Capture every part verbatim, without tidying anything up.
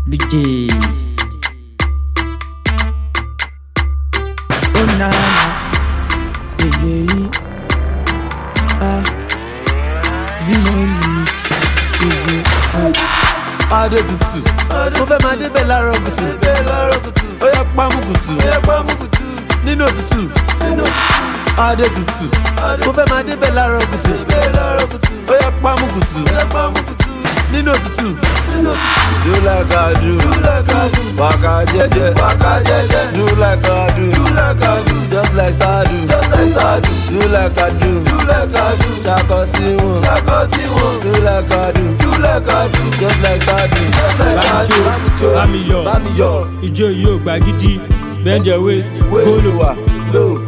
D J. Oh na na, yeah yeah, ah, Zinoni, yeah yeah, ah. Adé tutù, mo fẹ́ máa débẹ̀ láàárọ̀ kùtù, ó yá pámú kùtù, nínú òtútù, Adé tutù, mo fẹ́ máa débẹ̀ láàárọ̀ kùtù, ó yá pámú kùtù, nínú òtútù. Do like I do, waka jeje, do like I do, just like star do, do like I do, ṣakọ sí wọn, do like I do, just like star do. Bámi yọ̀, ijó yóò gbà gidi, bend your waist, kóló wà low.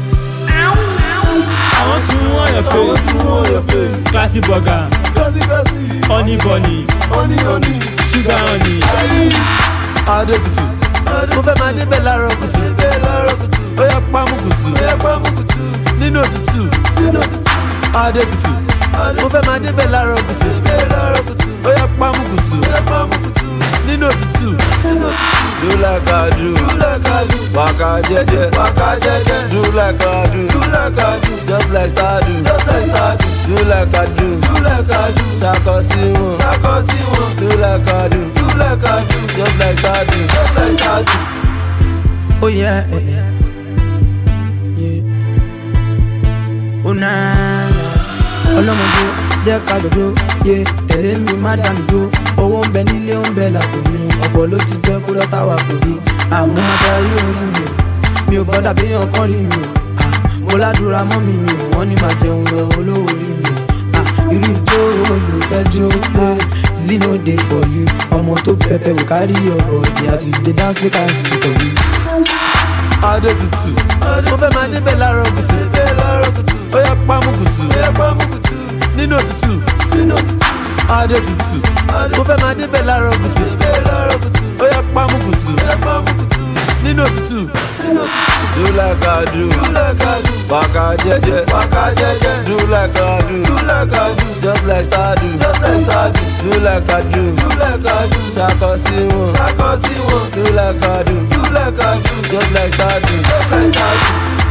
I want to on your face, classy burger, honey bunny, sugar honey. Adé tutù, mo fẹ́ máa débẹ̀ láàárọ̀ kùtù, ó yá pámú kùtù, nínú òtútù. Adé tutù, mo fẹ́ máa débẹ̀ láàárọ̀ kùtù, ó yá pámú kùtù, nínú òtútù. Do like I do, waka jeje, do like I do, just like star do, do like I do, ṣakọ sí wọn, do like I do, just like star do. Oh yeah, yeah, yeah, yeah. Oh na na, ọlọ́mọdé jẹ́ ká jọjọ́, yeah. Tẹ̀lé mi má dá mi jó, owó ń bẹ nílé ń bẹ lápò mi, ọ̀pọ̀ ló ti jẹ́ kó lọ́tà wà kò rí. Àmọ́ adarí orí mi, mi ò gbọ́dọ̀ bí ọkàn rí mi o. Mo ládùúrà mọ́ mi mi ò wọ́n ní máa jẹun lọ olówó rí mi. Irú ijó ló fẹ́ jó, Zino dey for you. Ọmọ tó pẹpẹ wò kárí your body as you dey dance make I sing for you. Adé tutù, mo fẹ́ máa débẹ̀ láàárọ̀ kùtù, ó yá pámú kùtù, nínú òtútù. Adé tutù, mo fẹ́ máa débẹ̀ láàárọ̀ kùtù, ó yá pámú kùtù, nínú òtútù. Do like I do, waka jeje, do like I do, just like star do, do like I do, ṣakọ sí wọn, do like I do, just like star do.